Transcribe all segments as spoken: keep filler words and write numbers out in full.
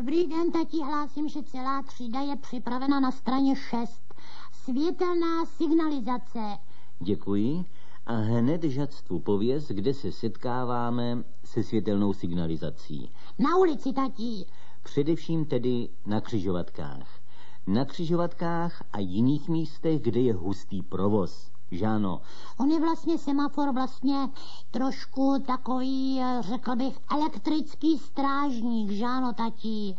Dobrý den, tati, hlásím, že celá třída je připravena na straně šest. Světelná signalizace. Děkuji. A hned žadstvu pověz, kde se setkáváme se světelnou signalizací. Na ulici, tati. Především tedy na křižovatkách. Na křižovatkách a jiných místech, kde je hustý provoz. Žáno. On je vlastně semafor vlastně trošku takový, řekl bych, elektrický strážník, žáno, tati.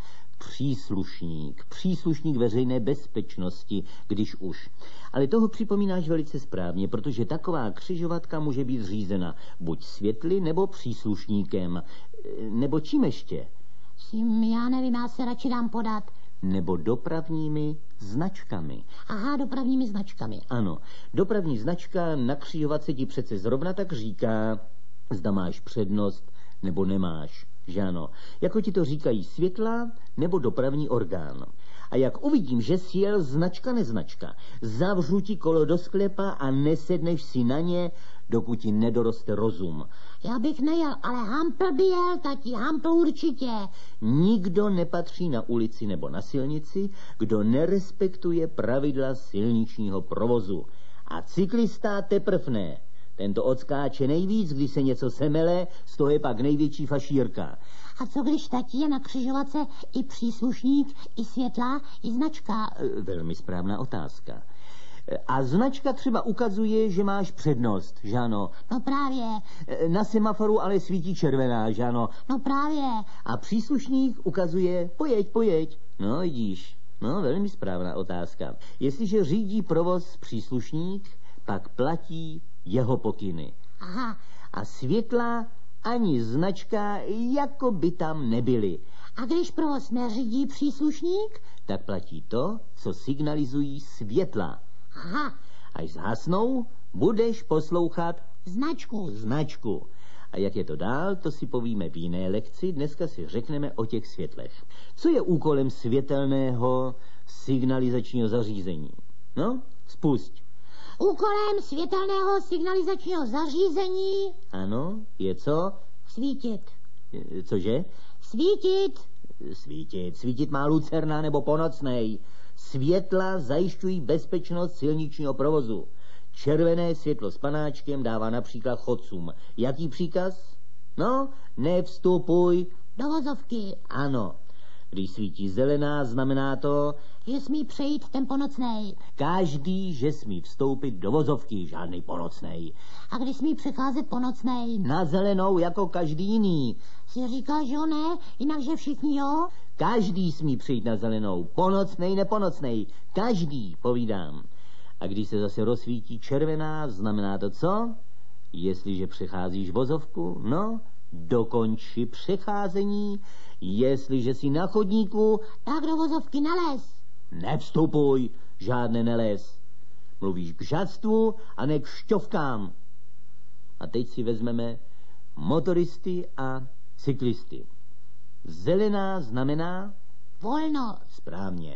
Příslušník, příslušník veřejné bezpečnosti, když už. Ale toho připomínáš velice správně, protože taková křižovatka může být řízena buď světly, nebo příslušníkem, nebo čím ještě? Tím, já nevím, já se radši dám podat. Nebo dopravními značkami. Aha, dopravními značkami. Ano, dopravní značka na křižovatce ti přece zrovna tak říká, zda máš přednost, nebo nemáš. Že ano, jako ti to říkají světla nebo dopravní orgán. A jak uvidím, že si jel značka neznačka, zavřu ti kolo do sklepa a nesedneš si na ně, dokud ti nedoroste rozum. Já bych nejel, ale Hampl by jel, tati, Hampl určitě. Nikdo nepatří na ulici nebo na silnici, kdo nerespektuje pravidla silničního provozu. A cyklista teprv ne. Tento odskáče nejvíc, když se něco semele, z toho je pak největší fašírka. A co když, tati, je na křižovatce i příslušník, i světla, i značka? Velmi správná otázka. A značka třeba ukazuje, že máš přednost, že ano? No právě. Na semaforu ale svítí červená, že ano? No právě. A příslušník ukazuje, pojeď, pojeď. No, vidíš, no, velmi správná otázka. Jestliže řídí provoz příslušník, pak platí jeho pokyny. Aha. A světla ani značka jako by tam nebyly. A když provoz neřídí příslušník? Tak platí to, co signalizují světla. Aha. Až zhasnou, budeš poslouchat značku. Značku. A jak je to dál, to si povíme v jiné lekci. Dneska si řekneme o těch světlech. Co je úkolem světelného signalizačního zařízení? No, spusť. Úkolem světelného signalizačního zařízení... Ano, je co? Svítit. Cože? Svítit. Svítit. Svítit má lucerna nebo ponocnej. Světla zajišťují bezpečnost silničního provozu. Červené světlo s panáčkem dává například chodcům. Jaký příkaz? No, nevstupuj. Do vozovky. Ano. Když svítí zelená, znamená to... že smí přejít ten ponocnej. Každý, že smí vstoupit do vozovky, žádný ponocnej. A když smí přecházet ponocnej? Na zelenou, jako každý jiný. Si říká, že jo, ne? Jinak, že všichni jo? Každý smí přijít na zelenou. Ponocnej, neponocnej. Každý, povídám. A když se zase rozsvítí červená, znamená to co? Jestliže přecházíš vozovku, no, dokonči přecházení. Jestliže jsi na chodníku, tak do vozovky nelez. Nevstupuj, žádné nelez. Mluvíš k žadstvu a ne k šťovkám. A teď si vezmeme motoristy a cyklisty. Zelená znamená... volno. Správně.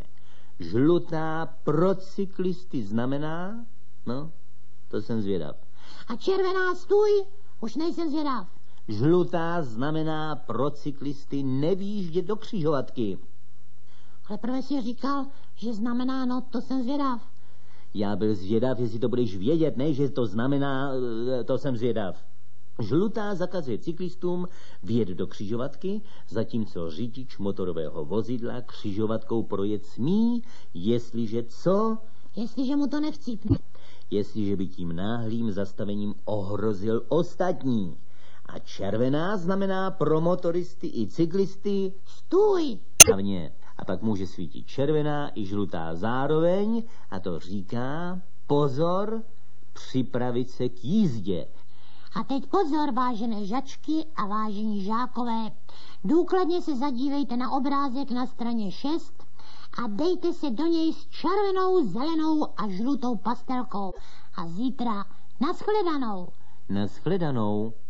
Žlutá pro cyklisty znamená... No, to jsem zvědav. A červená stůj, už nejsem zvědav. Žlutá znamená pro cyklisty nevýjíždět do křižovatky. Ale prvé si říkal, že znamená, no to jsem zvědav. Já byl zvědav, jestli to budeš vědět, ne, že to znamená, to jsem zvědav. Žlutá zakazuje cyklistům vjet do křižovatky, zatímco řidič motorového vozidla křižovatkou projet smí, jestliže co? Jestliže mu to nevcípne. Jestliže by tím náhlým zastavením ohrozil ostatní. A červená znamená pro motoristy i cyklisty stůj. Hlavně. A pak může svítit červená i žlutá zároveň a to říká pozor, připravit se k jízdě. A teď pozor, vážené žačky a vážení žákové. Důkladně se zadívejte na obrázek na straně šest a dejte se do něj s červenou, zelenou a žlutou pastelkou. A zítra nashledanou. Nashledanou.